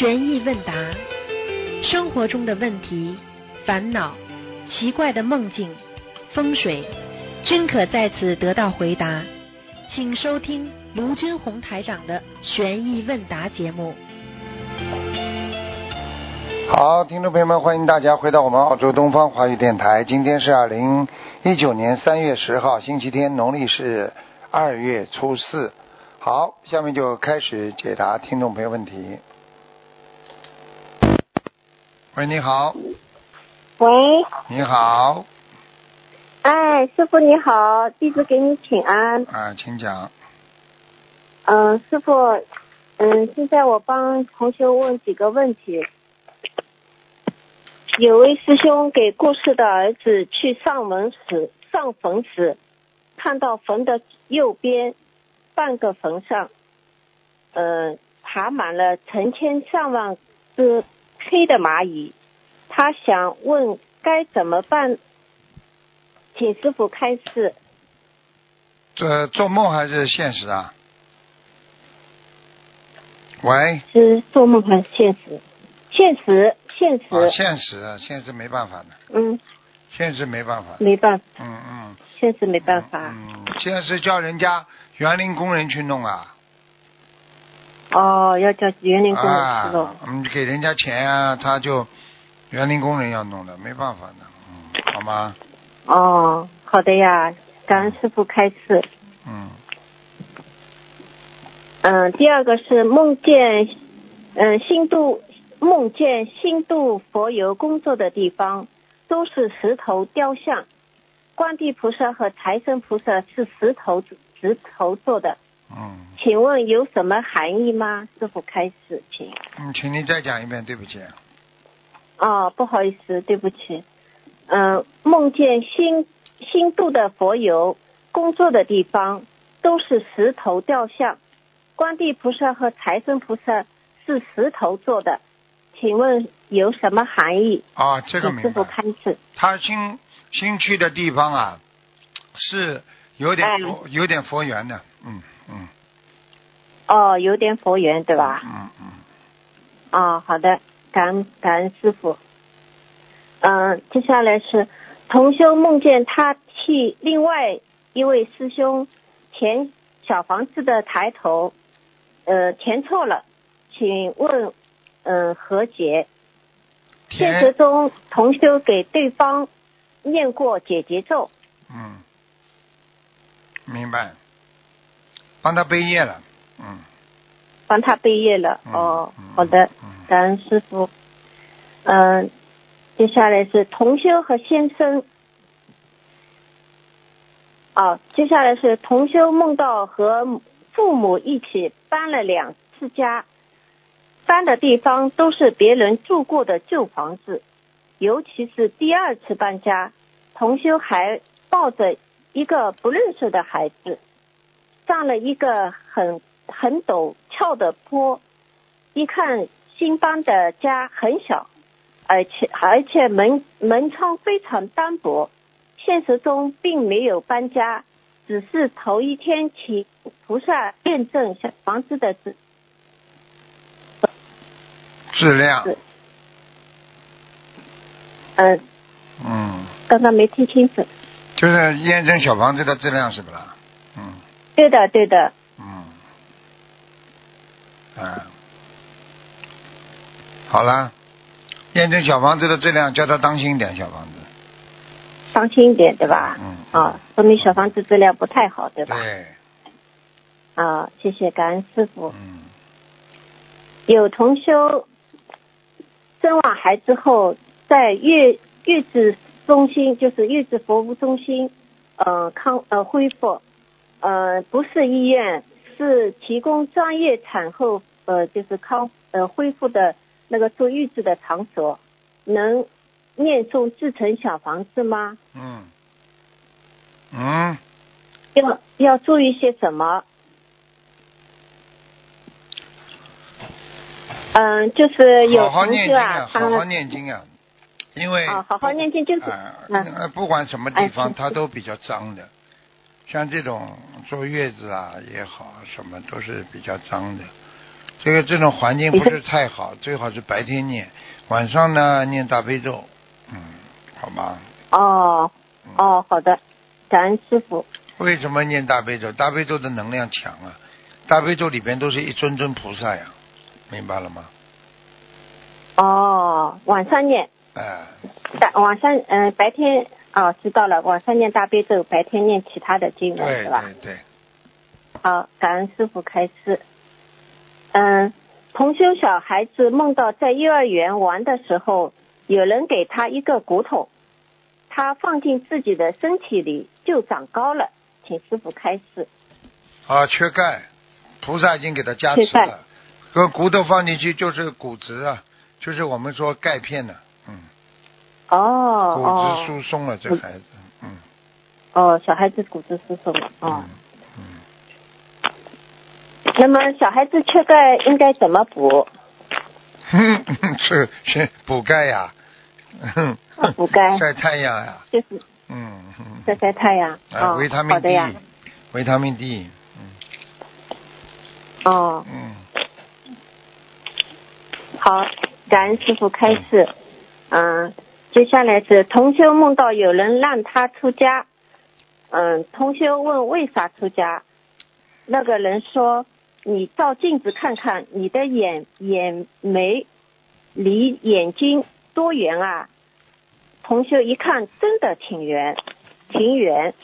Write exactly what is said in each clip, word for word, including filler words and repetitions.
悬疑问答，生活中的问题、烦恼、奇怪的梦境、风水，均可在此得到回答。请收听卢军红台长的悬疑问答节目。 好，听众朋友们，欢迎大家回到我们澳洲东方华语电台。今天是二零一九年三月十号，星期天，农历是二月初四。好，下面就开始解答听众朋友问题。喂，你好。 喂。 你好。 哎，师傅你好，弟子给你请安。 啊，请讲。 嗯、呃，师傅，嗯，现在我帮同学问几个问题。有位师兄给过世的儿子去上坟时，上坟时看到坟的右边半个坟上，呃，爬满了成千上万只黑的蚂蚁。他想问该怎么办，请师傅开示。 这做梦还是现实啊？喂。 是做梦还是现实？现实，现实。 啊，现实，现实没办法的。 嗯。 现实没办法。 没办法。 嗯嗯。 现实没办法。 嗯，现实叫人家园林工人去弄啊。 哦，要叫园林工人去弄。 啊，嗯，给人家钱啊，他就园林工人要弄的，没办法的，嗯，好吗？ 哦，好的呀，感恩师父开示。 嗯。 嗯，第二个是梦见，嗯，新度梦见新度佛游工作的地方都是石头雕像，观地菩萨和财神菩萨是石头石头做的。 嗯。 请问有什么含义吗？师父开示，请。 嗯，请你再讲一遍，对不起。 哦，不好意思，对不起。嗯、呃，梦见新新度的佛游工作的地方都是石头雕像，观地菩萨和财神菩萨是石头做的，请问有什么含义？ 啊，这个明白。 请师父开示。 他新新去的地方啊，是有点佛、哎、有点佛缘的，嗯嗯。 哦，有点佛缘对吧？ 嗯嗯。 哦，好的，感恩感恩师父。嗯、呃，接下来是同修梦见他替另外一位师兄填小房子的抬头，呃，填错了，请问，嗯、呃，何解？现实中同修给对方念过解结咒。 嗯，明白。帮他背业了，嗯。 帮他背业了，嗯、哦、嗯，好的，感恩师父。嗯、呃，接下来是同修和先生。哦，接下来是同修梦到和父母一起搬了两次家，搬的地方都是别人住过的旧房子，尤其是第二次搬家，同修还抱着一个不认识的孩子，上了一个很很陡峭的坡，一看新搬的家很小，而且而且门门窗非常单薄。现实中并没有搬家，只是头一天请菩萨验证小房子的质质量。 嗯、呃、 嗯。 刚刚没听清楚。 就是验证小房子的质量是不啦？嗯。 对的，对的。 嗯。啊。好了，验证小房子的质量，叫他当心一点，小房子。 当心一点，对吧？ 嗯。 啊，说明小房子质量不太好，对吧？ 对。 啊，谢谢感恩师父。 嗯。 有同修生完孩子后，在月月子中心，就是月子服务中心，呃康呃恢复，呃不是医院，是提供专业产后呃就是康呃恢复的那个做预制的场所，能念诵制成小房子吗？ 嗯。嗯。 要要注意些什么？嗯、呃，就是有好好念经啊， 好好念经啊，因为啊，好好念经就是啊、呃，不管什么地方、 哎、 它都比较脏的，像这种坐月子啊也好，什么都是比较脏的。 这个这种环境不是太好，最好是白天念，晚上呢念大悲咒，嗯，好吗？ 哦哦，好的，感恩师傅。 为什么念大悲咒？大悲咒的能量强啊，大悲咒里边都是一尊尊菩萨呀，明白了吗？ 哦，晚上念。 哎。 大晚上嗯、呃、白天哦知道了，晚上念大悲咒，白天念其他的经文是吧？ 对对对。 好，感恩师傅开示。嗯，同修小孩子梦到在幼儿园玩的时候，有人给他一个骨头，他放进自己的身体里就长高了，请师傅开示。 啊，缺钙，菩萨已经给他加持了。和骨头放进去就是骨质啊，就是我们说钙片呢、啊，嗯。 哦。 骨质疏松了，这孩子，嗯。 哦，小孩子骨质疏松了，哦。 嗯嗯。 那么小孩子缺钙应该怎么补？ 是是补钙呀。 补钙。 晒太阳呀。 就是。 嗯。 晒晒太阳。 啊，维他命 D。 好的呀。 维他命 D。嗯。 哦。 嗯。 好，感恩师傅开示。嗯、呃，接下来是同修梦到有人让他出家。嗯、呃，同修问为啥出家？那个人说：“你照镜子看看，你的眼眼眉离眼睛多圆啊！”同修一看，真的挺圆，挺圆。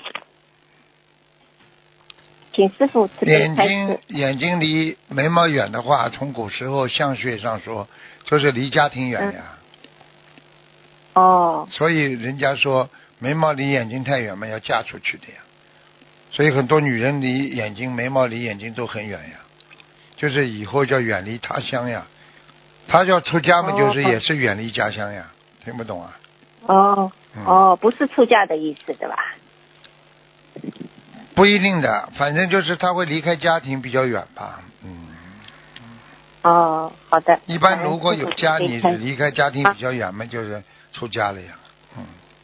请师傅慈悲开示。 眼睛眼睛离眉毛远的话，从古时候相学上说，就是离家庭远呀。 嗯、哦。 所以人家说眉毛离眼睛太远嘛，要嫁出去的呀。所以很多女人离眼睛眉毛离眼睛都很远呀，就是以后叫远离他乡呀。他要出家嘛，就是也是远离家乡呀。哦、听不懂啊？ 哦、嗯、哦，不是出家的意思对吧？ 不一定的，反正就是他会离开家庭比较远吧。嗯。 哦，好的。 一般如果有家，你离开家庭比较远嘛，就是出家了呀。嗯。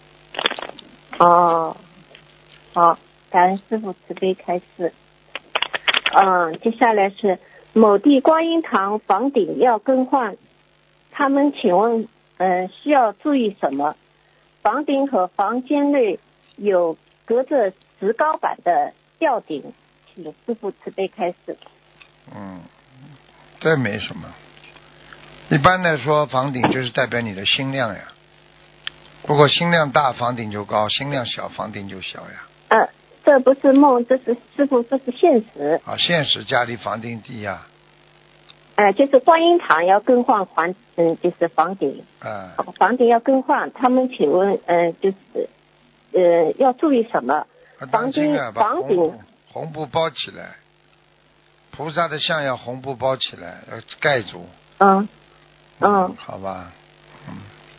哦，好，感恩师父慈悲开示。嗯，接下来是某地观音堂房顶要更换，他们请问，呃，需要注意什么？房顶和房间内有隔着石膏板的吊顶，请师父慈悲开示。 嗯，这没什么。一般来说，房顶就是代表你的心量呀。不过心量大，房顶就高；心量小，房顶就小呀。 呃，这不是梦，这是师父，这是现实。 啊，现实家里房顶低呀。 呃，就是观音堂要更换房，嗯，就是房顶。 啊。 房顶要更换，他们请问，嗯、呃，就是，呃，要注意什么？房顶、 啊、 房顶红, 红布包起来，菩萨的像要红布包起来，要盖住。 嗯嗯, 嗯，好吧，嗯。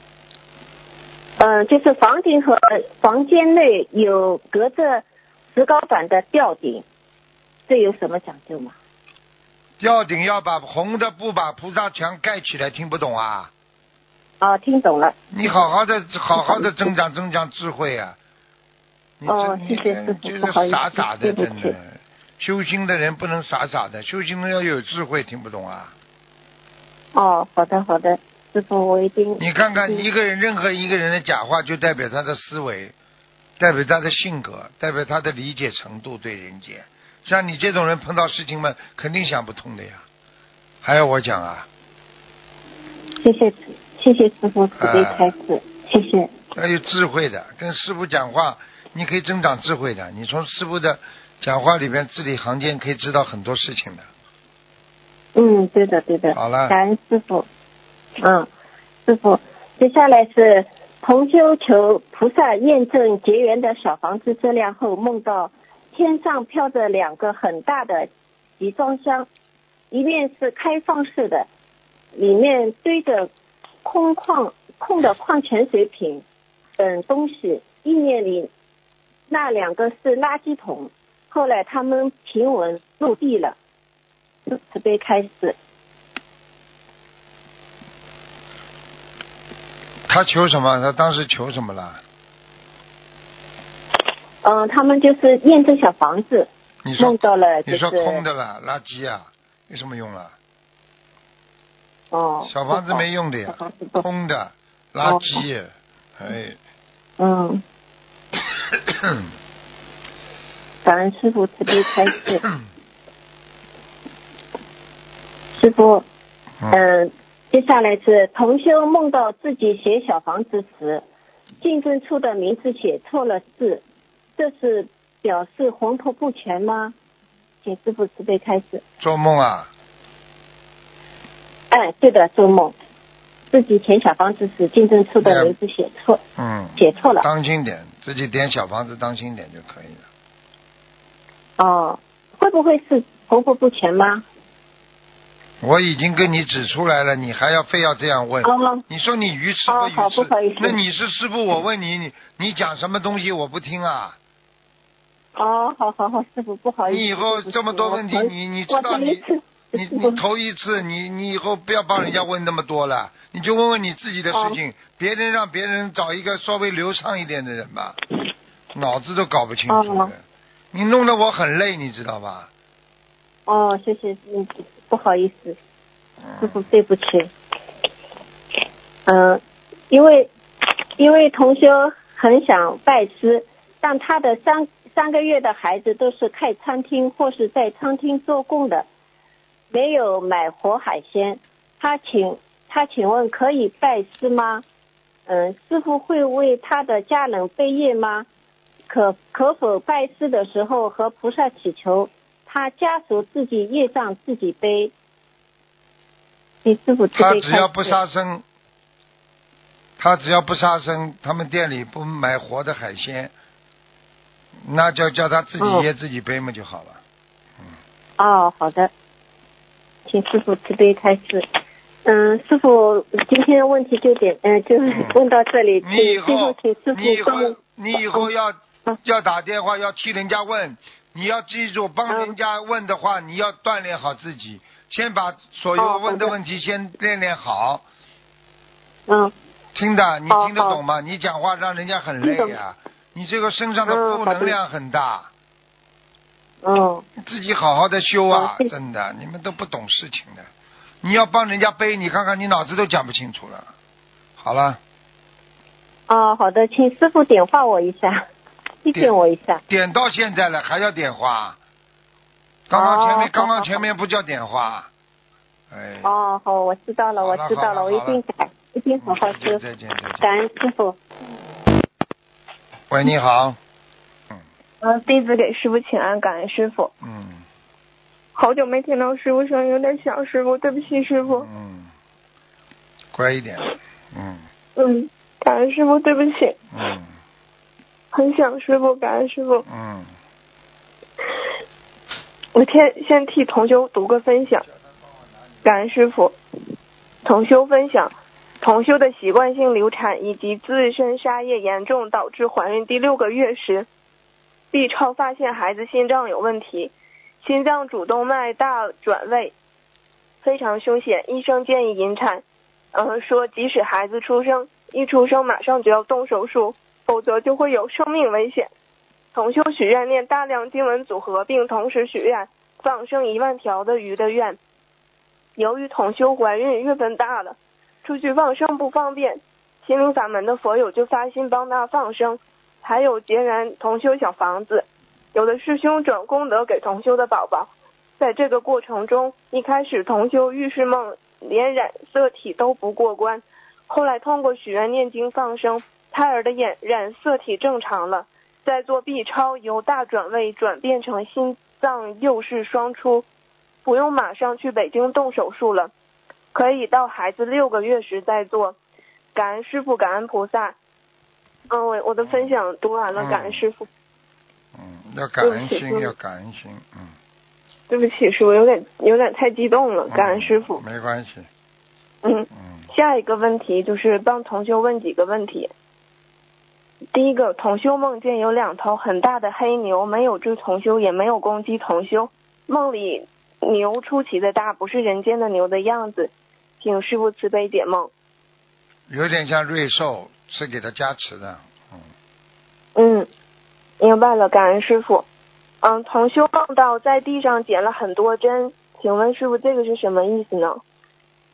呃，就是房顶和房间内有隔着石膏板的吊顶，这有什么讲究吗？ 吊顶要把红的布把菩萨墙盖起来，听不懂啊？ 哦，听懂了。 你好好的，好好的增长增长智慧啊！ 哦，谢谢师父， 就是傻傻的，真的。修心的人不能傻傻的，修心的要有智慧，听不懂啊？ 哦，好的好的，师父我一定。 你看看一个人，任何一个人的讲话，就代表他的思维，代表他的性格，代表他的理解程度对人间。像你这种人碰到事情嘛，肯定想不通的呀。还要我讲啊？ 谢谢谢谢师父慈悲开示、呃，谢谢。 要有智慧的，跟师父讲话，你可以增长智慧的。你从师父的讲话里边字里行间可以知道很多事情的。 嗯，对的对的。 好了。 感恩师父。嗯，师父，接下来是同修求菩萨验证结缘的小房子质量后，梦到天上飘着两个很大的集装箱，一面是开放式的，里面堆着空矿空的矿泉水瓶等东西，意念里那两个是垃圾桶。后来他们平稳落地了，慈悲开示。 他求什么？他当时求什么了？ 嗯、呃，他们就是验证小房子， 你说梦到了、就是， 你说空的了，垃圾啊，有什么用了？ 哦。 小房子没用的呀，空的，垃圾，哦、哎。 嗯。感恩师父慈悲开示。师父，嗯、呃，接下来是同修梦到自己写小房子时，竞争处的名字写错了字，这是表示魂魄不全吗？请师父慈悲开示。 做梦啊？ 哎，对的，做梦，自己填小房子时，竞争处的名字写错， 嗯， 写错了。 当心点，自己点小房子当心点就可以了。 哦，会不会是魂魄不全吗？ 我已经跟你指出来了，你还要非要这样问？ 哦、 你说你愚痴不愚痴？ 哦、不好意思， 那你是师父，我问你，你你讲什么东西我不听啊？ 哦，好好好，师父不好意思。 你以后这么多问题，你你知道你你你头一次，你你以后不要帮人家问那么多了，你就问问你自己的事情，哦、别人让别人找一个稍微流畅一点的人吧，脑子都搞不清楚的，哦、你弄得我很累，你知道吧？ 哦，谢谢，嗯，不好意思，师父对不起。嗯、呃，因为因为同修很想拜师，但他的三三个月的孩子都是开餐厅或是在餐厅做工的，没有买活海鲜。他请他请问可以拜师吗？嗯、呃，师父会为他的家人背业吗？可可否拜师的时候和菩萨祈求？他家属自己业障自己背。你师父他只要不杀生，他只要不杀生，他们店里不买活的海鲜，那就叫他自己业自己背嘛就好了。 嗯。哦，好的，请师父慈悲开示。嗯，师父，今天的问题就点，嗯、呃，就问到这里。 嗯、你以后， 请师父你以后，你以后要、嗯、要打电话要替人家问。你要记住，帮人家问的话，嗯、你要锻炼好自己，先把所有问的问题先练练好。 嗯。 听的，你听得懂吗？你讲话让人家很累啊，你这个身上的负能量很大。 嗯。 自己好好的修啊，嗯、真的，你们都不懂事情的。你要帮人家背，你看看你脑子都讲不清楚了。好了。 哦，好的，请师父点化我一下。提醒我一下。 点到现在了，还要点化？刚刚前面，哦、刚刚前面不叫点化。哎。 哦，好，我知道了，我知道了，我一定改，一定好好修。 再见，再见。 感恩师父。 喂，你好。 嗯。呃，弟子给师父请安，感恩师父。 嗯。 好久没听到师父声音，有点想师父，对不起师父。 嗯。乖一点。嗯。 嗯，感恩师父，对不起。 嗯。 很想师父，感恩师父。 嗯。 我先先替同修读个分享，感恩师父。同修分享，同修的习惯性流产以及自身沙叶严重导致怀孕第六个月时，B 超发现孩子心脏有问题，心脏主动脉大转位，非常凶险，医生建议引产。呃，说即使孩子出生，一出生马上就要动手术。否则就会有生命危险。同修许愿念大量经文组合，并同时许愿放生一万条的鱼的愿。由于同修怀孕月份大了，出去放生不方便，心灵法门的佛友就发心帮他放生，还有结缘同修小房子。有的师兄转功德给同修的宝宝。在这个过程中，一开始同修预示梦连染色体都不过关，后来通过许愿念经放生，胎儿的眼染色体正常了，再做 B 超，由大转位转变成心脏右室双出，不用马上去北京动手术了，可以到孩子六个月时再做。感恩师父，感恩菩萨。嗯，我我的分享读完了， 嗯、 感恩师父。 嗯，要感恩心，要感恩心，嗯。 对不起，师父，有点有点太激动了，感恩师父。 嗯、没关系。 嗯嗯。 下一个问题就是帮同修问几个问题。第一个，同修梦见有两头很大的黑牛，没有追同修，也没有攻击同修。梦里牛出奇的大，不是人间的牛的样子，请师父慈悲解梦。 有点像瑞兽，是给他加持的。 嗯。嗯，明白了，感恩师父。嗯，同修梦到在地上捡了很多针，请问师父这个是什么意思呢？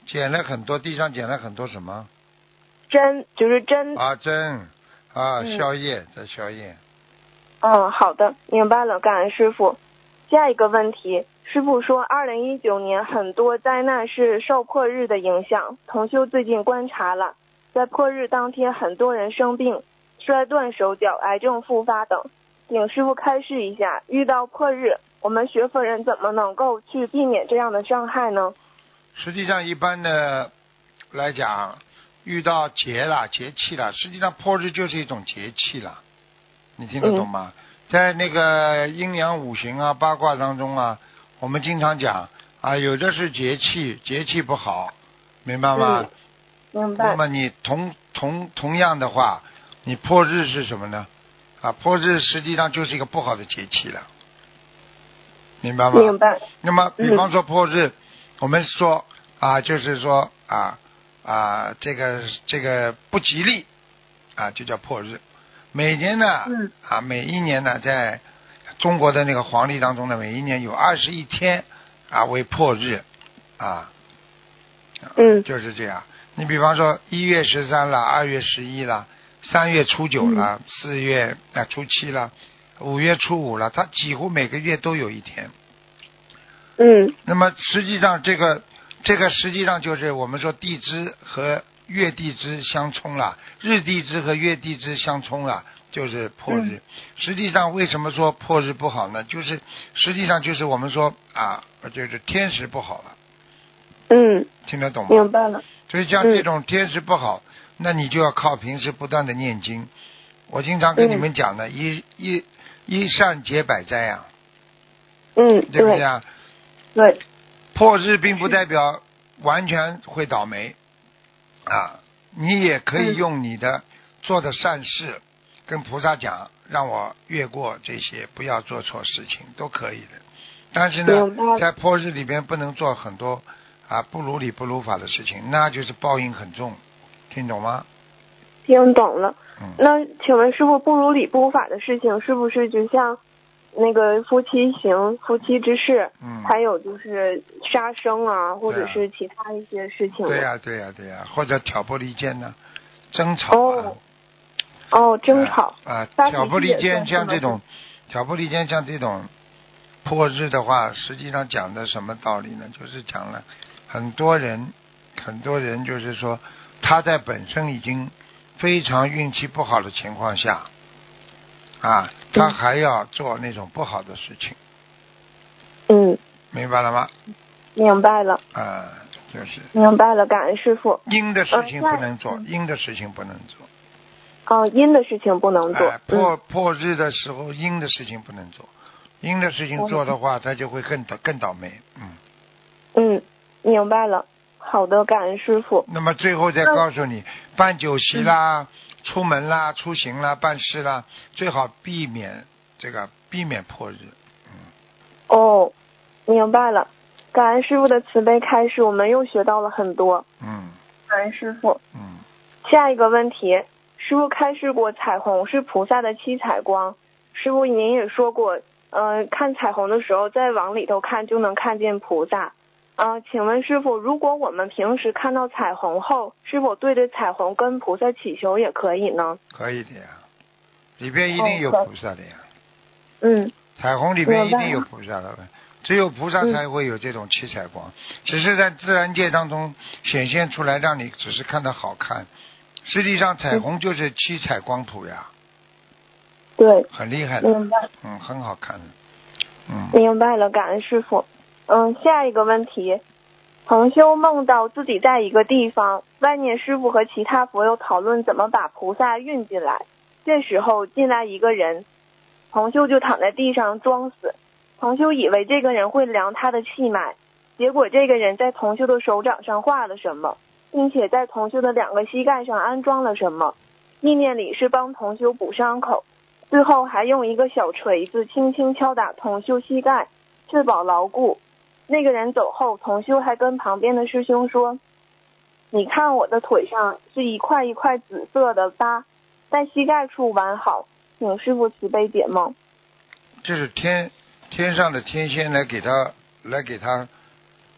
捡了很多，地上捡了很多什么？ 针，就是针。 啊，针啊， 嗯、 宵夜在宵夜。 嗯，好的，明白了，感恩师傅。下一个问题，师傅说二零一九年很多灾难是受破日的影响，同修最近观察了，在破日当天很多人生病，摔断手脚、癌症复发等，请师傅开示一下，遇到破日我们学佛人怎么能够去避免这样的伤害呢？ 实际上一般的来讲，遇到节了节气了，实际上破日就是一种节气了，你听得懂吗？嗯、在那个阴阳五行啊八卦当中啊，我们经常讲啊，有的是节气，节气不好，明白吗？ 嗯、明白。 那么你同同同样的话，你破日是什么呢？啊，破日实际上就是一个不好的节气了，明白吗？ 明白。 那么比方说破日，嗯、我们说啊，就是说啊啊这个这个不吉利啊，就叫破日。每年呢， 嗯、 啊每一年呢，在中国的那个黄历当中呢，每一年有二十一天啊为破日啊， 嗯， 就是这样。你比方说一月十三了，二月十一了，三月初九了，嗯、四月啊初七了，五月初五了，它几乎每个月都有一天。 嗯。 那么实际上这个这个实际上就是我们说地支和月地支相冲了，日地支和月地支相冲了，就是破日。嗯、实际上为什么说破日不好呢？就是实际上就是我们说啊，就是天时不好了。 嗯， 听得懂吗？ 明白了。 所以像这种天时不好，嗯、那你就要靠平时不断的念经。我经常跟你们讲的，嗯、一一一善解百灾啊。 嗯， 对不对啊？ 对。 破日并不代表完全会倒霉啊，你也可以用你的做的善事跟菩萨讲，让我越过这些，不要做错事情，都可以的。但是呢，在破日里边不能做很多啊不如理不如法的事情，那就是报应很重，听懂吗？ 听懂了。 嗯。 那请问师傅，不如理不如法的事情是不是就像那个夫妻行夫妻之事， 嗯， 还有就是杀生啊，或者是其他一些事情？ 对呀、啊、对呀、啊、对呀、啊，或者挑拨离间呢，争吵啊。 哦。哦，争吵啊，啊挑拨离间，像这种挑拨离间，像这种破日的话，实际上讲的什么道理呢？就是讲了很多人，很多人就是说他在本身已经非常运气不好的情况下，啊，他还要做那种不好的事情。 嗯。 明白了吗？ 明白了。 啊，就是。 明白了，感恩师傅。 阴的事情不能做，嗯、阴的事情不能做。 哦，阴的事情不能做。 哎、破破日的时候，阴的事情不能做，阴的事情做的话，他就会更倒更倒霉。嗯。 嗯，明白了。好的，感恩师傅。 那么最后再告诉你，办酒席啦、嗯、出门啦、出行啦、办事啦，最好避免这个避免破日。嗯。 哦，明白了。感恩师傅的慈悲开示，我们又学到了很多。 嗯。 感恩师傅。 嗯。 下一个问题，师傅开示过彩虹是菩萨的七彩光。师傅您也说过，呃，看彩虹的时候再往里头看就能看见菩萨。呃，请问师傅，如果我们平时看到彩虹后，是否对着彩虹跟菩萨祈求也可以呢？ 可以的呀，里边一定有菩萨的呀。 嗯。 彩虹里边一定有菩萨的，只有菩萨才会有这种七彩光，嗯、只是在自然界当中显现出来，让你只是看得好看。实际上，彩虹就是七彩光谱呀。 对。 很厉害的。 明白。 嗯，很好看的。嗯。 明白了，感恩师傅。嗯，下一个问题，同修梦到自己在一个地方，外面师傅和其他佛友讨论怎么把菩萨运进来。这时候进来一个人，同修就躺在地上装死。同修以为这个人会量他的气脉，结果这个人在同修的手掌上画了什么，并且在同修的两个膝盖上安装了什么，意念里是帮同修补伤口，最后还用一个小锤子轻轻敲打同修膝盖，确保牢固。那个人走后，同修还跟旁边的师兄说，你看我的腿上是一块一块紫色的疤，在膝盖处完好，请师父慈悲解梦。 这是天天上的天仙来给他来给他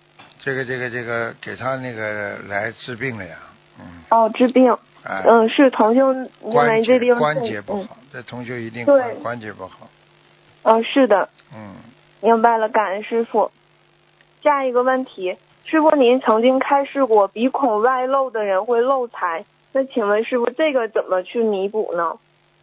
这个这个这个给他那个来治病了呀，嗯。 哦，治病。 哎、 嗯，是同修因关为这病节关节不好， 嗯、 这同学一定对关关节不好。 嗯、呃，是的。 嗯。 明白了，感恩师傅。下一个问题，师傅您曾经开示过鼻孔外露的人会漏财，那请问师傅这个怎么去弥补呢？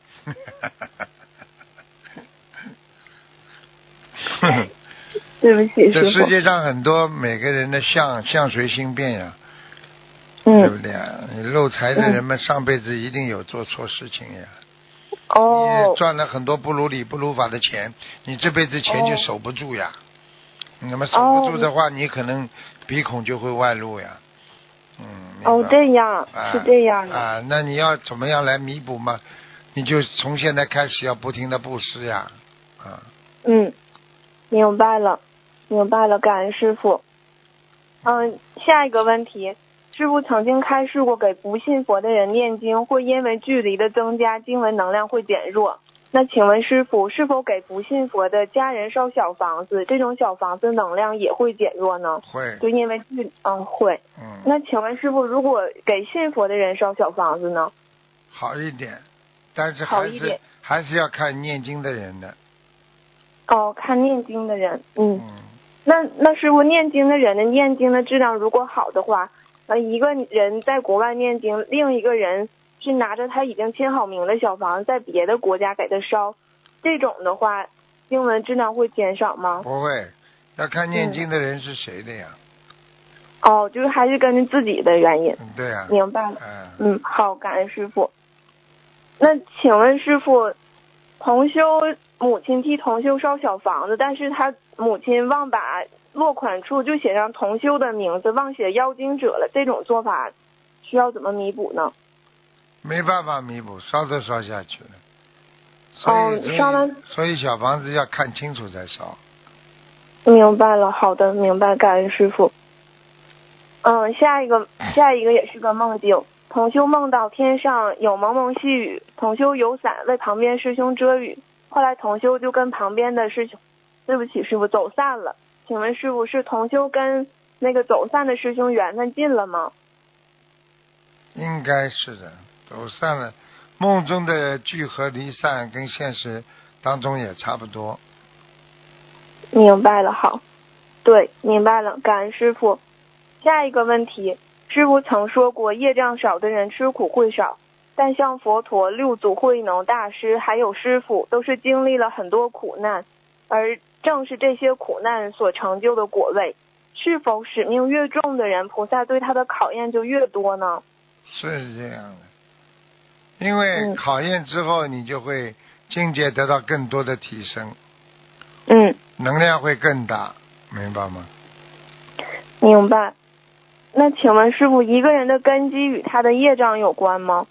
对不起， 这师傅。 世界上很多每个人的相相随心变呀、 嗯、 对不对啊？你漏财的人们上辈子一定有做错事情呀。 哦。 你赚了很多不如理不如法的钱，你这辈子钱就守不住呀。哦、那么守不住的话，哦、你可能鼻孔就会外露呀。嗯。 哦，这样、 啊、 是这样的。 啊，那你要怎么样来弥补嘛？你就从现在开始要不停的布施呀。啊。 嗯，明白了，明白了，感恩师傅。嗯，下一个问题，师傅曾经开示过，给不信佛的人念经，会因为距离的增加，经文能量会减弱。那请问师傅，是否给不信佛的家人烧小房子，这种小房子能量也会减弱呢？ 会。 就因为距嗯会。 嗯。 那请问师傅，如果给信佛的人烧小房子呢？ 好一点，但是还是还是要看念经的人的。 哦，看念经的人，嗯。 嗯。 那那师傅，念经的人的念经的质量如果好的话，呃，一个人在国外念经，另一个人是拿着他已经签好名的小房子在别的国家给他烧，这种的话，经文质量会减少吗？ 不会，要看念经的人是谁的呀。 嗯、哦，就是还是根据自己的原因。 对呀、啊。 明白了。 嗯。 嗯，好，感恩师傅。那请问师傅，同修母亲替同修烧小房子，但是他母亲忘把落款处就写上同修的名字，忘写要经者了，这种做法需要怎么弥补呢？ 没办法弥补，烧都烧下去了。所以、 哦、烧了。 所以小房子要看清楚再烧。 明白了，好的，明白，感恩师傅。嗯，下一个下一个也是个梦境。同修梦到天上有蒙蒙细雨，同修有伞为旁边师兄遮雨，后来同修就跟旁边的师兄，对不起师傅，走散了。请问师傅，是同修跟那个走散的师兄缘分尽了吗？ 应该是的，走散了。梦中的聚合离散跟现实当中也差不多。 明白了，好，对，明白了，感恩师傅。下一个问题，师傅曾说过，业障少的人吃苦会少，但像佛陀、六祖慧能大师还有师父，都是经历了很多苦难，而正是这些苦难所成就的果位。是否使命越重的人，菩萨对他的考验就越多呢？ 是这样的，因为考验之后，你就会境界得到更多的提升， 嗯， 能量会更大，明白吗？ 明白。那请问师父，一个人的根基与他的业障有关吗？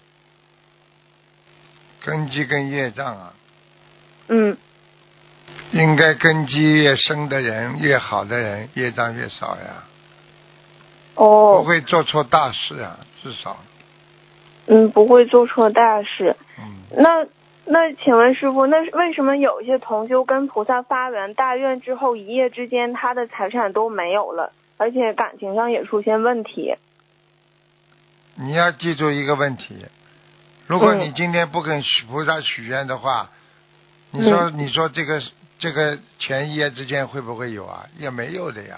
根基跟业障啊？ 嗯。 应该根基越深的人，越好的人，业障越少呀。 哦。 不会做错大事啊，至少。 嗯，不会做错大事。 嗯。 那那请问师父，那为什么有一些同修跟菩萨发完大愿之后，一夜之间他的财产都没有了？而且感情上也出现问题。 你要记住一个问题，如果你今天不跟菩萨许愿的话，嗯、你说你说这个这个钱一夜之间会不会有啊？也没有的呀。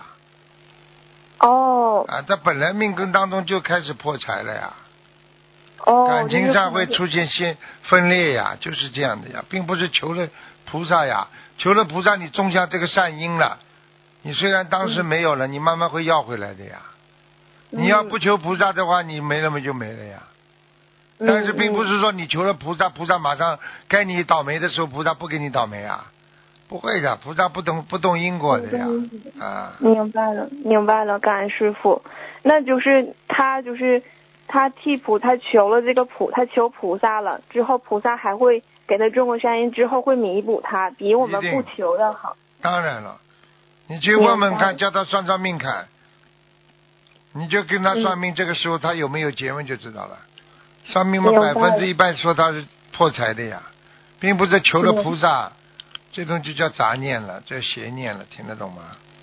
哦。 啊，这本来命根当中就开始破财了呀。 哦。 感情上会出现些分裂呀，就是这样的呀，并不是求了菩萨呀，求了菩萨你种下这个善因了。你虽然当时没有了、嗯、你慢慢会要回来的呀、嗯、你要不求菩萨的话，你没了嘛就没了呀、嗯、但是并不是说你求了菩萨，菩萨马上该你倒霉的时候菩萨不给你倒霉啊，不会的，菩萨不懂不动因果的呀。啊， 明白了明白了，感恩师父。那就是他就是他替菩萨求了这个菩他求菩萨了之后，菩萨还会给他种过善因，之后会弥补他，比我们不求的好。 当然了，你去问问看，叫他算算命看，你就跟他算命、嗯、这个时候他有没有结婚就知道了。算命嘛，百分之一百说他是破财的呀，并不是求了菩萨，这种就叫杂念了，叫邪念了，听得懂吗？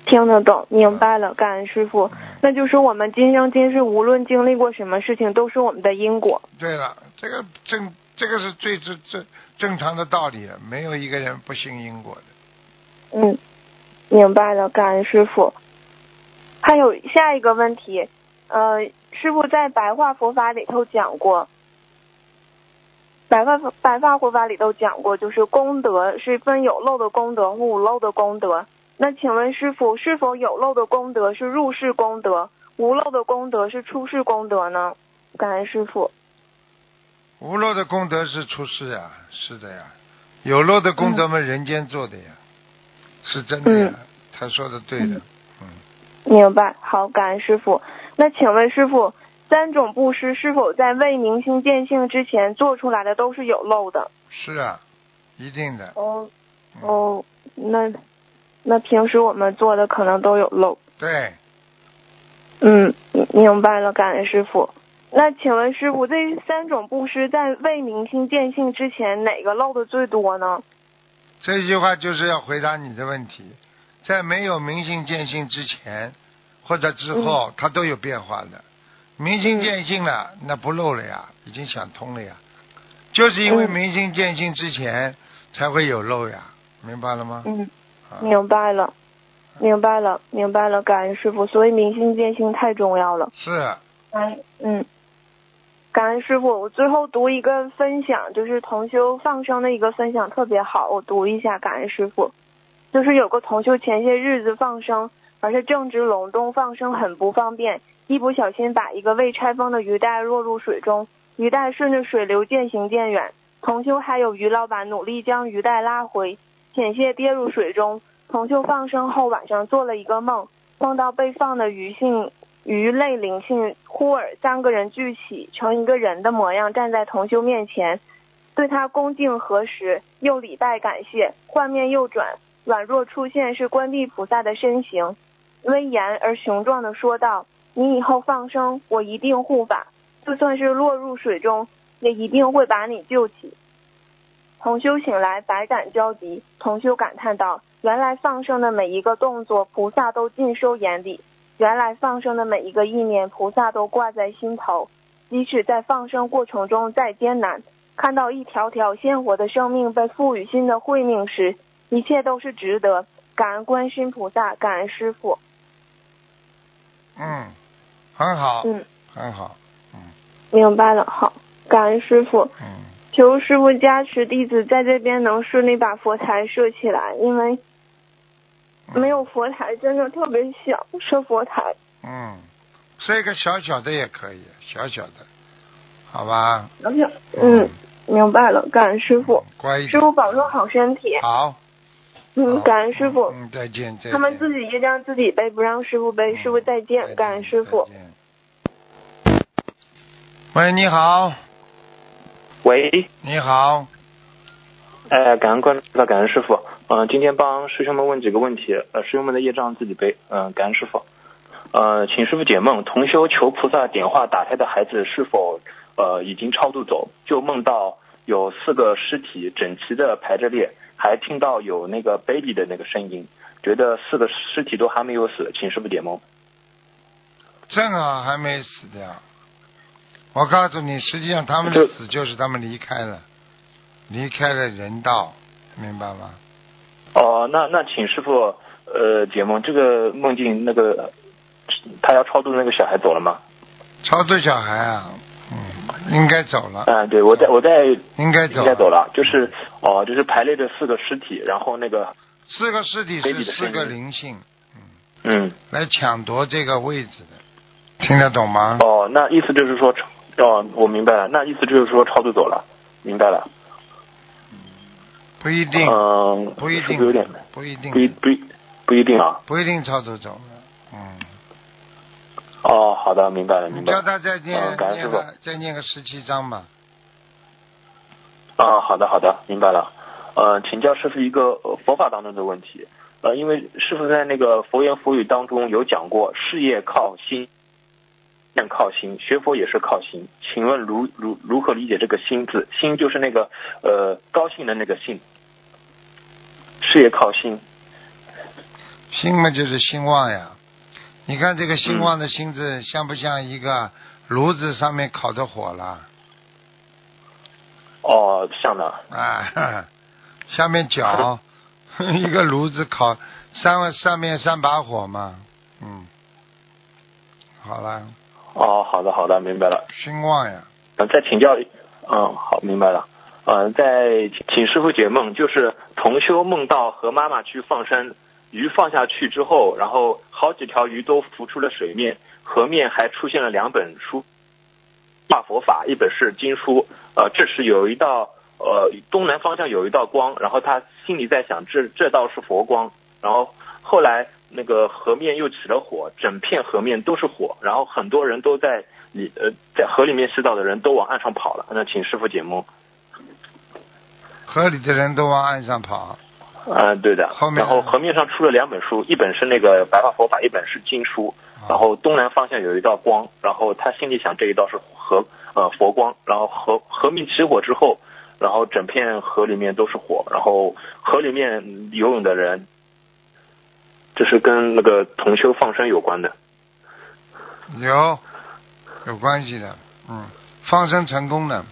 听得懂，明白了，感恩师傅。那就是我们今生今世无论经历过什么事情，都是我们的因果。 对了，这个正这个是最正正正常的道理了，没有一个人不信因果的。 嗯，明白了，感恩师傅。还有下一个问题，呃，师傅在白话佛法里头讲过，白话白话佛法里头讲过，就是功德是分有漏的功德和无漏的功德。那请问师傅，是否有漏的功德是入世功德，无漏的功德是出世功德呢？感恩师傅。 无漏的功德是出世呀，是的呀。有漏的功德嘛，人间做的呀，是真的呀。 嗯、 他说的对的。嗯。 明白，好，感恩师傅。那请问师傅，三种布施是否在未明心见性之前做出来的都是有漏的？ 是啊，一定的。 哦，哦，那那平时我们做的可能都有漏。 对。 嗯，明白了，感恩师傅。那请问师傅，这三种布施在未明心见性之前，哪个漏的最多呢？ 这句话就是要回答你的问题。在没有明心见性之前或者之后、嗯、它都有变化的。明心见性了、嗯、那不漏了呀，已经想通了呀，就是因为明心见性之前才会有漏呀，明白了吗？ 嗯，明白了，明白了，明白了，感恩师傅。所以明心见性太重要了。 是。 嗯嗯，感恩师傅。我最后读一个分享，就是同修放生的一个分享，特别好，我读一下，感恩师傅。就是有个同修前些日子放生，而且正值隆冬，放生很不方便，一不小心把一个未拆封的鱼袋落入水中，鱼袋顺着水流渐行渐远，同修还有鱼老板努力将鱼袋拉回，险些跌入水中。同修放生后晚上做了一个梦，梦到被放的鱼性鱼类灵性忽尔三个人聚起成一个人的模样，站在同修面前，对他恭敬合十，又礼拜感谢，幻面又转，宛若出现是观地菩萨的身形，威严而雄壮地说道：你以后放生，我一定护法，就算是落入水中，也一定会把你救起。同修醒来百感交集，同修感叹道：原来放生的每一个动作，菩萨都尽收眼底，原来放生的每一个意念，菩萨都挂在心头，即使在放生过程中再艰难，看到一条条鲜活的生命被赋予新的慧命时，一切都是值得。感恩观世音菩萨，感恩师父。 嗯，很好。 嗯， 很好。嗯， 明白了。好，感恩师父。 嗯， 求师父加持弟子在这边能顺利把佛台设起来，因为没有佛台真的特别想设佛台。 嗯，设一个小小的也可以，小小的，好吧？ 小小，嗯，明白了，感恩师父。 乖一点。 师父保重好身体。 好。 嗯，感恩师父。 嗯，再见，再见。 他们自己业障自己背，不让师父背。嗯、师父再见，再见，感恩师父。 喂，你好。 喂。 你好。 呃，感恩观世音，感恩师父。嗯、呃，今天帮师兄们问几个问题，呃，师兄们的业障自己背。嗯、呃，感恩师父。呃，请师父解梦，同修求菩萨点化打胎的孩子是否呃已经超度走？就梦到有四个尸体整齐的排着列，还听到有那个 baby 的那个声音，觉得四个尸体都还没有死，请师父解梦。 正好还没死掉。我告诉你，实际上他们的死就是他们离开了，离开了人道，明白吗？ 哦，那那请师父呃解梦，这个梦境那个他要超度那个小孩走了吗？ 超度小孩啊，嗯，应该走了。 嗯，对，我在我在应该走了， 应该走了，就是哦，就是排列着四个尸体，然后那个四个尸体是四个灵性， 嗯嗯， 来抢夺这个位置的，听得懂吗？ 哦，那意思就是说，哦，我明白了，那意思就是说超度走了，明白了。 不一定， 嗯， 不一定， 是不是有点不一定， 不一不一不一定啊， 不一定超度走了，嗯。 哦，好的，明白了，明白了。 你叫他再念， 嗯、感恩师父， 再念个十七章吧。 啊，好的，好的，明白了。呃，请教师父一个佛法当中的问题。呃，因为师父在那个佛言佛语当中有讲过，事业靠心，念靠心，学佛也是靠心。请问如如如何理解这个心字？心就是那个呃高兴的那个兴，事业靠心。 兴嘛就是兴旺呀。你看这个兴旺的兴字、嗯、像不像一个炉子上面烤的火了？ 哦，像的。 啊，下面脚一个炉子烤三上面三把火嘛，嗯，好了。 哦，好的好的，明白了。 兴旺呀。 嗯，再请教，嗯，好，明白了。嗯，再请师傅解梦，就是同修梦到和妈妈去放生，鱼放下去之后，然后好几条鱼都浮出了水面，河面还出现了两本书，大佛法，一本是经书。呃，这时有一道呃东南方向有一道光，然后他心里在想，这这道是佛光。然后后来那个河面又起了火，整片河面都是火，然后很多人都在里呃在河里面洗澡的人都往岸上跑了。那请师傅解梦。 河里的人都往岸上跑。 嗯、呃，对的。然后河面上出了两本书，一本是那个白话佛法，一本是经书。然后东南方向有一道光，然后他心里想这一道是河呃佛光。然后河河面起火之后，然后整片河里面都是火，然后河里面游泳的人，这是跟那个同修放生有关的。 有有关系的，嗯，放生成功的。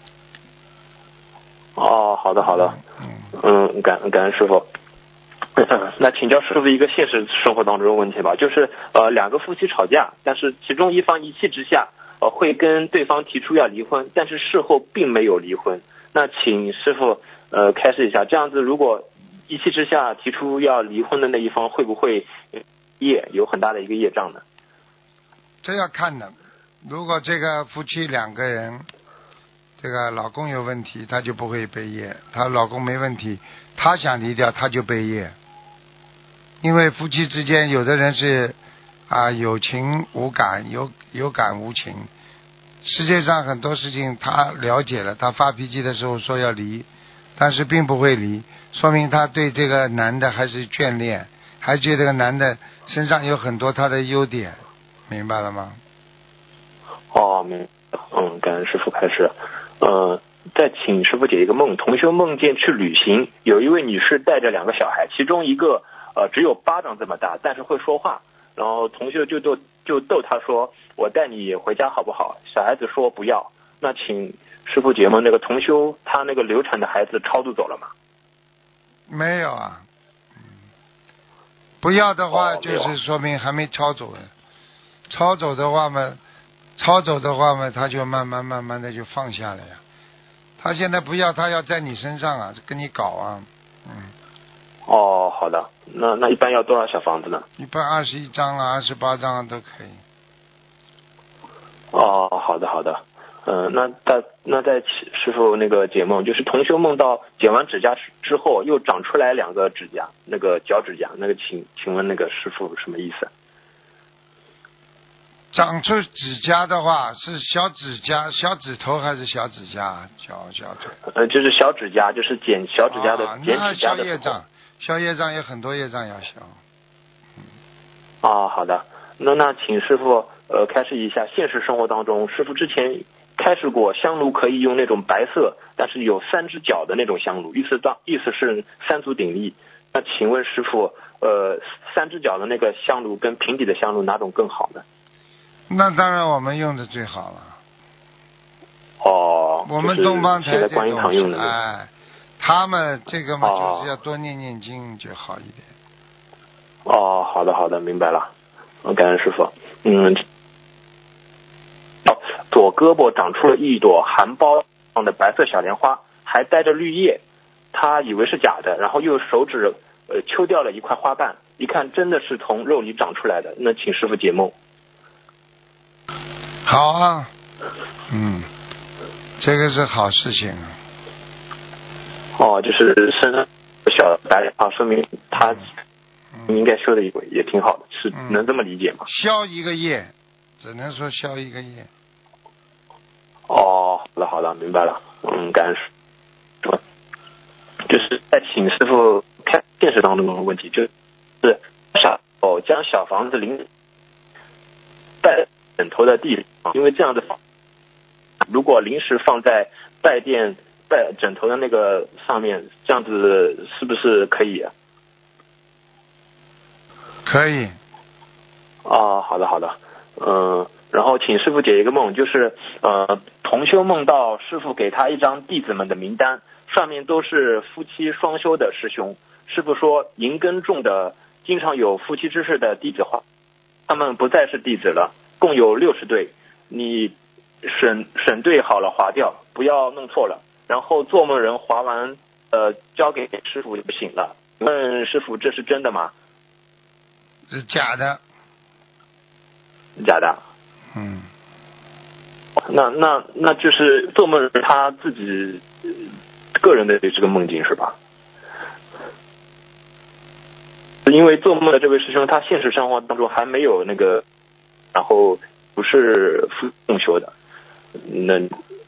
哦，好的好的，嗯嗯，感感恩师傅。那请教师傅一个现实生活当中的问题吧，就是呃两个夫妻吵架，但是其中一方一气之下呃会跟对方提出要离婚，但是事后并没有离婚。那请师傅呃开示一下，这样子如果一气之下提出要离婚的那一方会不会业有很大的一个业障呢？ 这要看的，如果这个夫妻两个人，这个老公有问题，他就不会背业；他老公没问题，他想离掉，他就背业。因为夫妻之间，有的人是啊有情无感，有有感无情。世界上很多事情他了解了，他发脾气的时候说要离，但是并不会离，说明他对这个男的还是眷恋，还觉得这个男的身上有很多他的优点，明白了吗？ 哦，明白。嗯，感恩师父开示。呃，再请师父解一个梦。同修梦见去旅行，有一位女士带着两个小孩，其中一个呃只有巴掌这么大，但是会说话。然后同修就逗就逗他说：“我带你回家好不好？”小孩子说不要。那请师父解梦，那个同修他那个流产的孩子超度走了吗？ 没有啊。不要的话， 哦、 就是说明还没超走呢。超走的话嘛，超走的话嘛，他就慢慢慢慢的就放下了呀。他现在不要，他要在你身上啊，跟你搞啊，嗯。 哦，好的。那那一般要多少小房子呢？ 一般二十一张啊，二十八张啊都可以。 哦，好的好的。嗯、呃，那在那在师傅那个解梦，就是同修梦到剪完指甲之后又长出来两个指甲，那个脚指甲，那个请请问那个师傅什么意思？ 长出指甲的话是小指甲、小指头还是小指甲？脚小腿？ 呃，就是小指甲，就是剪小指甲的、 啊、 剪指甲的时候。 消业障，消业障有很多业障要消。 嗯。哦，好的。那那请师傅呃开示一下，现实生活当中，师傅之前开示过香炉可以用那种白色但是有三只脚的那种香炉，意思当意思是三足鼎立。那请问师傅，呃，三只脚的那个香炉跟平底的香炉哪种更好呢？ 那当然我们用的最好了。 哦， 我们东方台这观音堂用的， 哎，他们这个嘛，就是要多念念经就好一点。 哦，好的好的，明白了。感恩师傅。嗯，哦，左胳膊长出了一朵含苞状的白色小莲花，还带着绿叶，他以为是假的，然后又手指呃抽掉了一块花瓣，一看真的是从肉里长出来的。那请师傅解梦。 好啊，嗯，这个是好事情。 哦，就是身上小白莲花，说明他应该修的也也挺好的，是能这么理解吗？ 消一个业，只能说消一个业。 哦，好的好的，明白了。嗯，感恩师傅。就是在请师傅看现实当中的问题，就是小哦将小房子临拜枕头的地方，因为这样的如果临时放在拜垫拜枕头的那个上面，这样子是不是可以？ 可以。 哦，好的好的，嗯，然后请师傅解一个梦，就是呃，同修梦到师傅给他一张弟子们的名单，上面都是夫妻双修的师兄。师傅说银根重的经常有夫妻之事的弟子划，他们不再是弟子了，共有六十对，你审审对好了划掉，不要弄错了。然后做梦人划完呃交给师傅就醒了。问师傅这是真的吗？ 是假的。 假的。 嗯。 那那那就是做梦人他自己个人的这个梦境是吧？因为做梦的这位师兄他现实生活当中还没有那个，然后不是夫共修的，那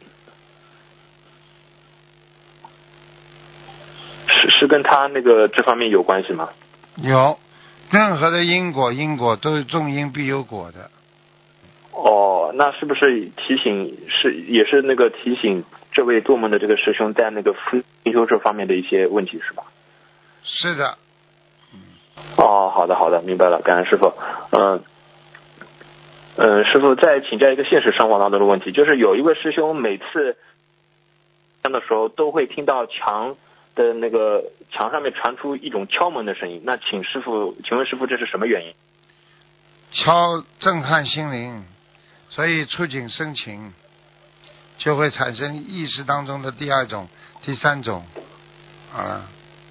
是是跟他那个这方面有关系吗？ 有，任何的因果因果都是种因必有果的。 哦，那是不是提醒是也是那个提醒这位做梦的这个师兄在那个夫修这方面的一些问题是吧？ 是的。 哦，好的好的，明白了，感恩师傅。嗯嗯，师傅再请教一个现实生活当中的问题，就是有一位师兄每次的时候都会听到墙的那个墙上面传出一种敲门的声音，那请师傅，请问师傅这是什么原因？ 敲震撼心灵，所以触景生情，就会产生意识当中的第二种、第三种。好了。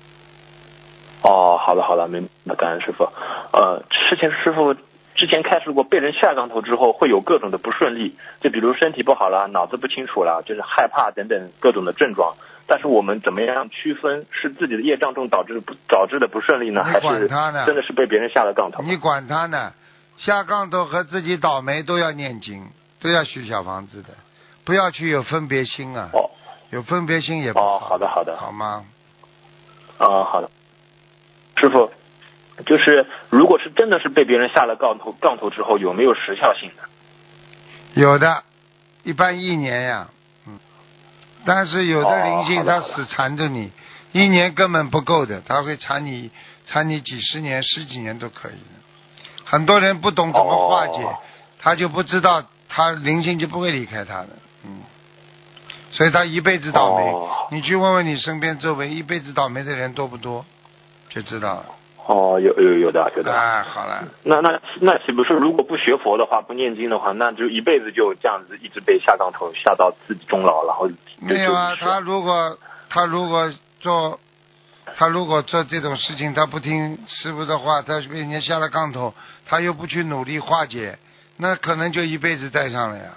哦，好的好的，明白，感恩师傅。呃，之前师傅之前开示过，被人下杠头之后会有各种的不顺利，就比如身体不好了，脑子不清楚了，就是害怕等等各种的症状。但是我们怎么样区分是自己的业障重导致不导致的不顺利呢，还是真的是被别人下了杠头？ 你管他呢，下杠头和自己倒霉都要念经，都要许小房子的，不要去有分别心啊。 哦， 有分别心也不好。 哦，好的好的， 好吗？ 啊，好的。师傅，就是如果是真的是被别人下了杠头杠头之后，有没有时效性的？ 有的，一般一年呀，嗯，但是有的灵性它死缠着你，一年根本不够的，它会缠你缠你几十年、十几年都可以的。很多人不懂怎么化解， 哦、 他就不知道，他灵性就不会离开他的，嗯，所以他一辈子倒霉。 哦、 你去问问你身边周围一辈子倒霉的人多不多？就知道了。 哦，有有有的有的。 哎，好了。 那那那岂不是如果不学佛的话，不念经的话，那就一辈子就这样子一直被下杠头，下到自己终老，然后没有啊？他如果他如果做他如果做这种事情，他不听师父的话，他被人家下了杠头，他又不去努力化解，那可能就一辈子带上了呀。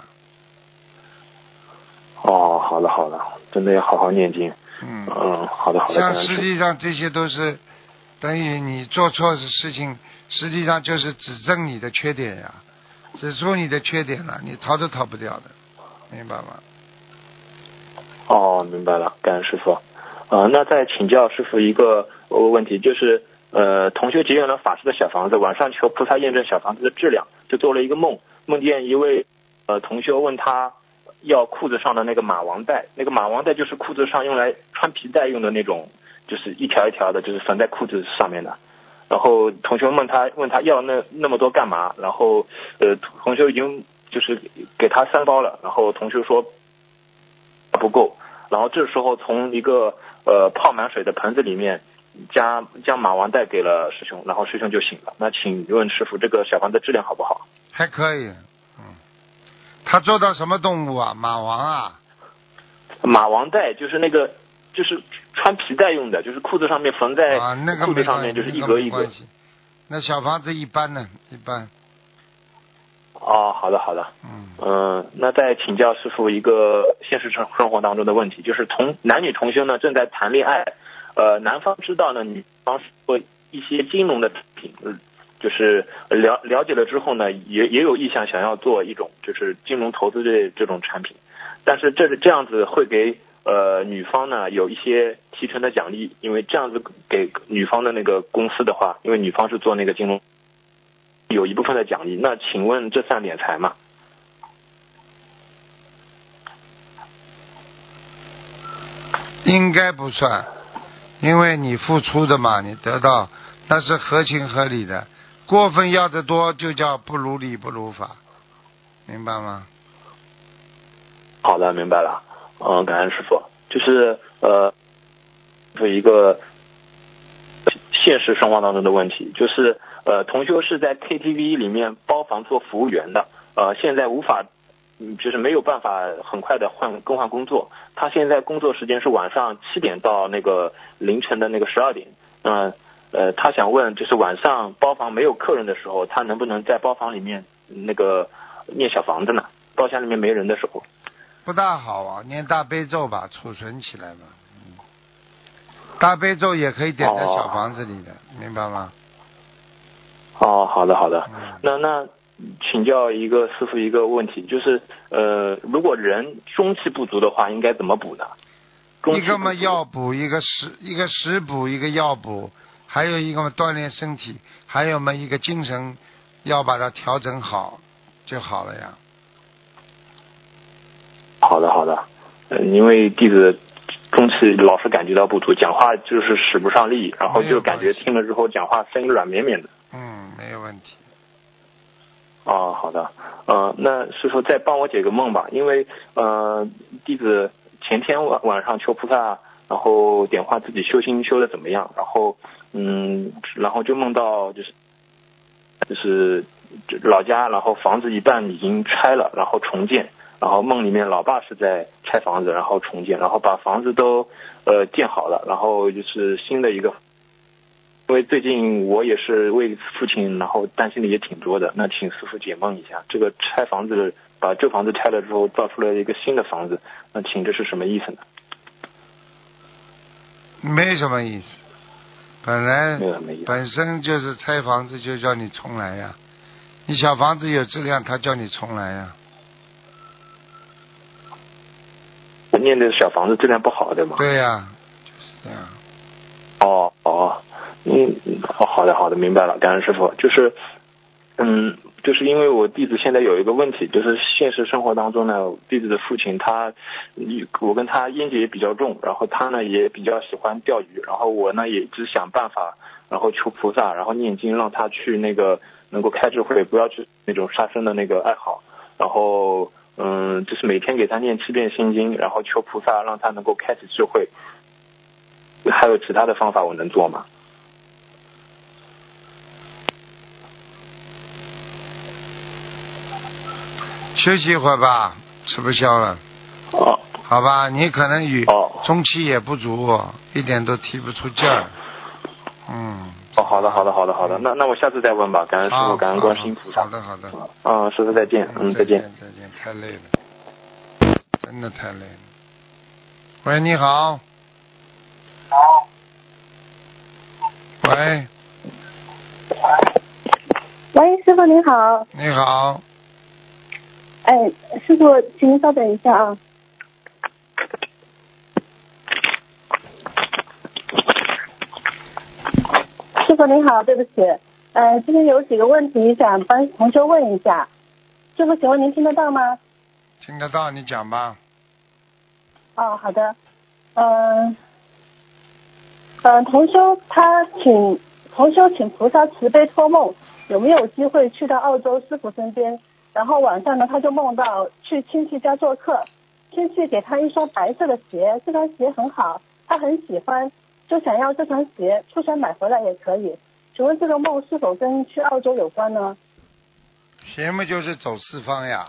哦，好的好的，真的要好好念经。 嗯嗯，好的好的。 像实际上这些都是等于你做错事情，实际上就是指正你的缺点呀，指出你的缺点了，你逃都逃不掉的，明白吗？ 哦，明白了，感恩师父。呃，那再请教师父一个问题，就是呃，同学结缘了法师的小房子，晚上求菩萨验证小房子的质量，就做了一个梦，梦见一位呃同学问他要裤子上的那个马王带，那个马王带就是裤子上用来穿皮带用的那种，就是一条一条的，就是缝在裤子上面的。然后同学问他问他要那那么多干嘛？然后呃同学已经就是给他三包了，然后同学说不够，然后这时候从一个呃泡满水的盆子里面将将马王带给了师兄，然后师兄就醒了。那请问师父，这个小房子质量好不好？ 还可以。嗯，他做到什么动物啊？马王啊？ 马王带就是那个就是穿皮带用的，就是裤子上面缝在裤子上面，就是一格一格。 那小房子一般呢，一般。 哦，好的好的。嗯嗯、呃，那再请教师父一个现实生生活当中的问题，就是同男女同修呢正在谈恋爱，呃，男方知道呢女方做一些金融的产品，嗯，就是了了解了之后呢，也也有意向想要做一种就是金融投资的这种产品，但是这这样子会给呃女方呢有一些提成的奖励，因为这样子给女方的那个公司的话，因为女方是做那个金融，有一部分的奖励，那请问这算敛财吗？ 应该不算，因为你付出的嘛，你得到那是合情合理的， 过分要得多就叫不如理不如法，明白吗？ 好的，明白了。嗯，感恩师傅。就是呃，有一个现实生活当中的问题，就是呃，同修是在 K T V 里面包房做服务员的，呃，现在无法，嗯，就是没有办法很快的换更换工作。他现在工作时间是晚上七点到那个凌晨的那个十二点。嗯、呃，呃，他想问，就是晚上包房没有客人的时候，他能不能在包房里面那个念小房子呢？包厢里面没人的时候。 不大好啊，念大悲咒吧，储存起来吧。嗯，大悲咒也可以点在小房子里的，哦、明白吗？ 哦，好的好的。 嗯、 那那请教一个师父一个问题，就是呃，如果人中气不足的话，应该怎么补呢？ 一个嘛药补，一个食一个食补，一个药补，还有一个嘛锻炼身体，还有嘛一个精神要把它调整好就好了呀。 好的好的，嗯，因为弟子中气老是感觉到不足，讲话就是使不上力，然后就感觉听了之后讲话声音软绵绵的。 嗯，没有问题。 哦，好的，呃，那师父再帮我解个梦吧，因为呃，弟子前天晚晚上求菩萨，然后点化自己修心修的怎么样，然后嗯，然后就梦到就是就是老家，然后房子一半已经拆了，然后重建。然后梦里面老爸是在拆房子，然后重建，然后把房子都呃建好了，然后就是新的一个。因为最近我也是为父亲，然后担心的也挺多的，那请师父解梦一下，这个拆房子把旧房子拆了之后造出来一个新的房子，那请这是什么意思呢？ 没什么意思，本来没有什么意思， 本身就是拆房子就叫你重来呀，你小房子有质量，他叫你重来呀。 念的小房子质量不好，对吗？ 对呀、啊，就是这样。 哦哦，嗯，哦，好的好的，明白了，感恩师父。就是，嗯，就是因为我弟子现在有一个问题，就是现实生活当中呢，弟子的父亲他，我跟他烟结也比较重，然后他呢也比较喜欢钓鱼，然后我呢也一直想办法，然后求菩萨，然后念经，让他去那个能够开智慧，不要去那种杀生的那个爱好，然后。嗯，就是每天给他念七遍心经，然后求菩萨让他能够开启智慧。还有其他的方法我能做吗？ 休息一会儿吧，吃不消了。 哦。 好吧，你可能与哦中气也不足，一点都提不出劲儿。嗯。 哦，好的，好的，好的，好的，那那我下次再问吧。感恩师父，感恩观世音菩萨。 好的，好的。 嗯，师父再见，嗯，再见。 再见，太累了，真的太累了。喂，你好。 好。 喂。 喂，师傅您好。 你好。 哎，师傅，请您稍等一下啊。师傅您好，对不起，呃，今天有几个问题想帮同修问一下，师傅，请问您听得到吗？ 听得到，你讲吧。 哦，好的，嗯、呃，呃，同修他请同修请菩萨慈悲托梦，有没有机会去到澳洲师傅身边？然后晚上呢，他就梦到去亲戚家做客，亲戚给他一双白色的鞋，这双鞋很好，他很喜欢。就想要这双鞋，出钱买回来也可以。请问这个梦是否跟去澳洲有关呢？ 鞋嘛就是走四方呀，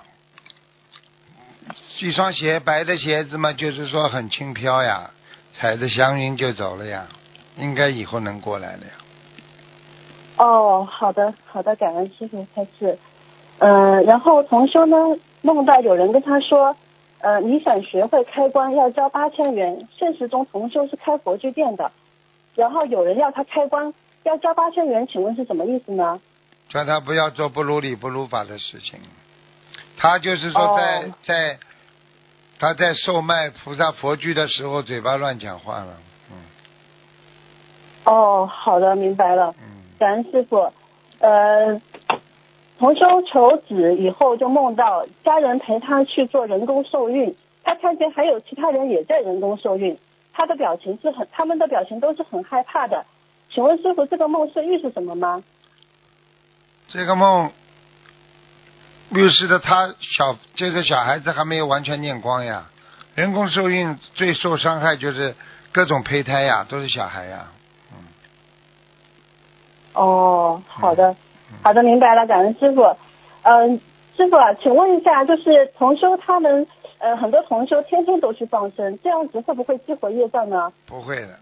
一双鞋白的鞋子嘛，就是说很轻飘呀，踩着祥云就走了呀，应该以后能过来的呀。 哦，好的好的，感恩师父开示。呃，然后同修呢梦到有人跟他说，呃，你想学会开关要交八千元，现实中同修是开佛具店的，然后有人要他开关要交八千元，请问是什么意思呢？ 叫他不要做不如理不如法的事情，他就是说在、 哦、 在他在售卖菩萨佛具的时候嘴巴乱讲话了。嗯。 哦，好的，明白了。 嗯。 感恩师父。呃。同修求子以后就梦到家人陪他去做人工受孕，他看见还有其他人也在人工受孕，他的表情是很，他们的表情都是很害怕的。请问师父，这个梦是预示什么吗？ 这个梦预示的他小这个小孩子还没有完全念光呀。人工受孕最受伤害就是各种胚胎呀，都是小孩呀。嗯。 哦，好的，嗯、好的，明白了，感恩师傅。嗯、呃，师傅啊，请问一下，就是同修他们呃很多同修天天都去放生，这样子会不会激活业障呢？ 不会的。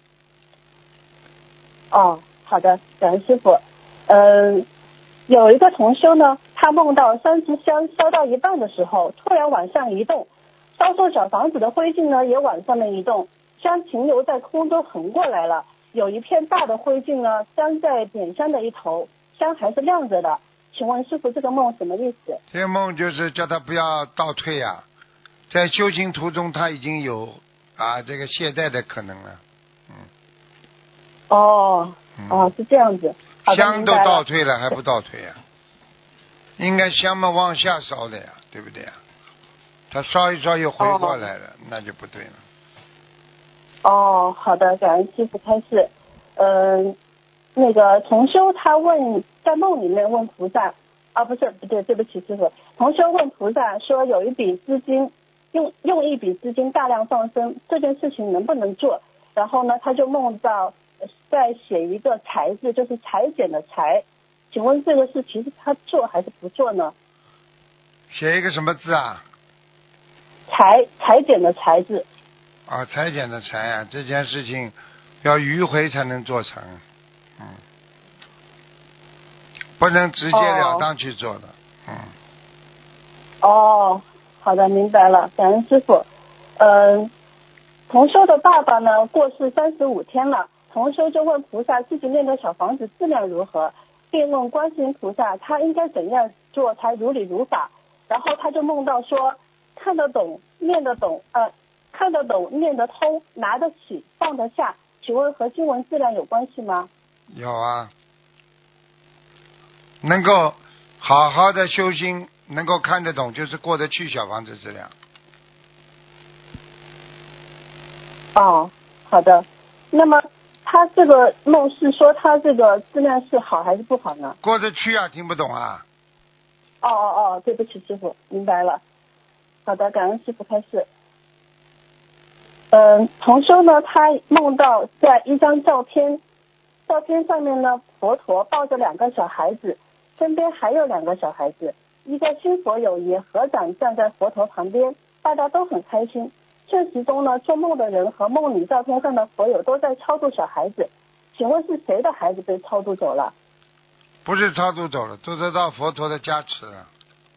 哦，好的，感恩师傅。嗯、呃，有一个同修呢，他梦到三支香烧到一半的时候，突然往上移动，烧作小房子的灰烬呢也往上面移动，香停留在空中横过来了。有一片大的灰烬呢镶在点香的一头，香还是亮着的。请问师傅，这个梦什么意思？ 这个梦就是叫他不要倒退呀、啊，在修行途中他已经有啊这个懈怠的可能了。嗯。 哦，哦，是这样子。 香都倒退了还不倒退呀、啊？应该香嘛往下烧的呀，对不对呀？他烧一烧又回过来了，哦、那就不对了。 哦，好的，感恩师父开示。嗯、呃，那个同修他问，在梦里面问菩萨，啊不是不对，对不起师父，同修问菩萨说有一笔资金，用用一笔资金大量放生，这件事情能不能做？然后呢，他就梦到在写一个裁字，就是裁剪的裁。请问这个是其实他做还是不做呢？ 写一个什么字啊？ 裁裁剪的裁字。 啊，裁剪的裁啊，这件事情要迂回才能做成，嗯，不能直截了当去做的，哦、嗯。 哦，好的，明白了，感恩师傅。嗯、呃，同修的爸爸呢过世三十五天了，同修就问菩萨自己念的小房子质量如何，并问观世音菩萨他应该怎样做才如理如法。然后他就梦到说看得懂、念得懂，呃。看得懂、念得通、拿得起、放得下，请问和经文质量有关系吗？ 有啊，能够好好的修心，能够看得懂，就是过得去小房子质量。 哦，好的。那么他这个梦是说他这个质量是好还是不好呢？ 过得去啊，听不懂啊。 哦哦哦，对不起师傅，明白了。好的，感恩师傅开示。嗯，同修呢，他梦到在一张照片，照片上面呢，佛陀抱着两个小孩子，身边还有两个小孩子，一个新佛友也合掌站在佛陀旁边，大家都很开心。现实中呢，做梦的人和梦里照片上的佛友都在超度小孩子，请问是谁的孩子被超度走了？ 不是超度走了，都得到佛陀的加持了。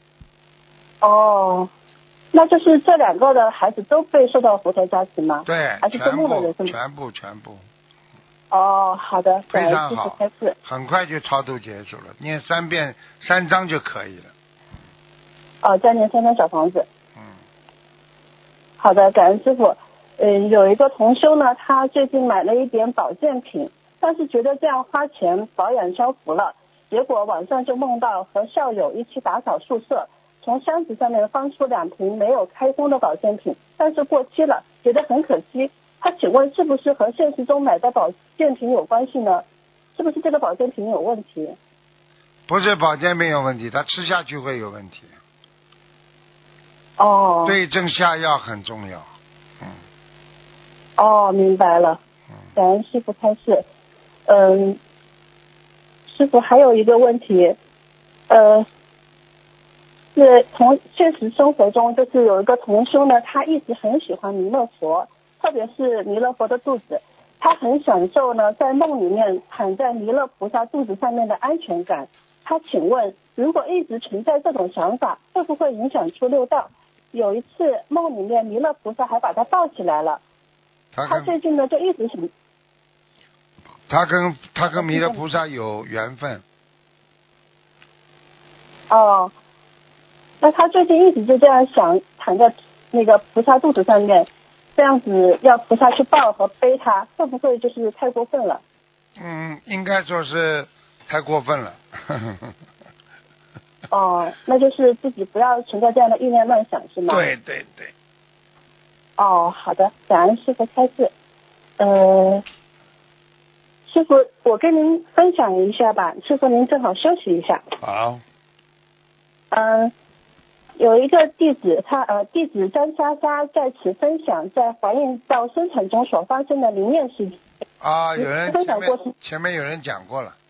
哦。那就是这两个的孩子都被受到佛陀加持吗？ 对， 还是做梦的人是吗？ 全部全部。 哦，好的， 非常好，很快就超度结束了，念三遍三章就可以了。 哦，再念三张小房子。 嗯。 好的，感恩师傅。嗯，有一个同修呢，他最近买了一点保健品，但是觉得这样花钱保养消福了，结果晚上就梦到和校友一起打扫宿舍。从箱子上面翻出两瓶没有开封的保健品，但是过期了，觉得很可惜。他请问是不是和现实中买的保健品有关系呢？是不是这个保健品有问题？ 不是保健品有问题，他吃下去会有问题。 哦。 对症下药很重要。嗯。 哦，明白了。感恩师父开示。嗯，师父还有一个问题，呃。是从现实生活中，就是有一个同修呢，他一直很喜欢弥勒佛，特别是弥勒佛的肚子，他很享受呢在梦里面躺在弥勒菩萨肚子上面的安全感。他请问，如果一直存在这种想法，会不会影响出六道？有一次梦里面弥勒菩萨还把他抱起来了，他, 他最近呢就一直想， 他跟他跟弥勒菩萨有缘分。 哦。那他最近一直就这样想，躺在那个菩萨肚子上面，这样子要菩萨去抱和背他，会不会就是太过分了？ 嗯，应该说是太过分了。 哦，那就是自己不要存在这样的意念乱想，是吗？ 对对对。 哦，好的，感恩师父开示。呃， 师傅，我跟您分享一下吧，师傅您正好休息一下。 好。 嗯，有一个弟子，他呃，弟子张莎莎在此分享在怀孕到生产中所发生的灵验事件。 啊，有人分前面享过是前面有人讲过了。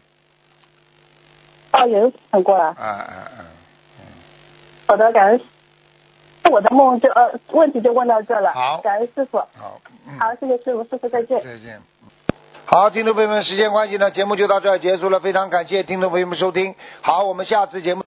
哦，有人讲过了。 啊啊啊。嗯。 好的，感恩。我的梦就呃问题就问到这了。 好， 感恩师傅。 好，嗯， 好，谢谢师傅，师傅再见。 再见。好，听众朋友们，时间关系呢，节目就到这儿结束了，非常感谢听众朋友们收听。好，我们下次节目。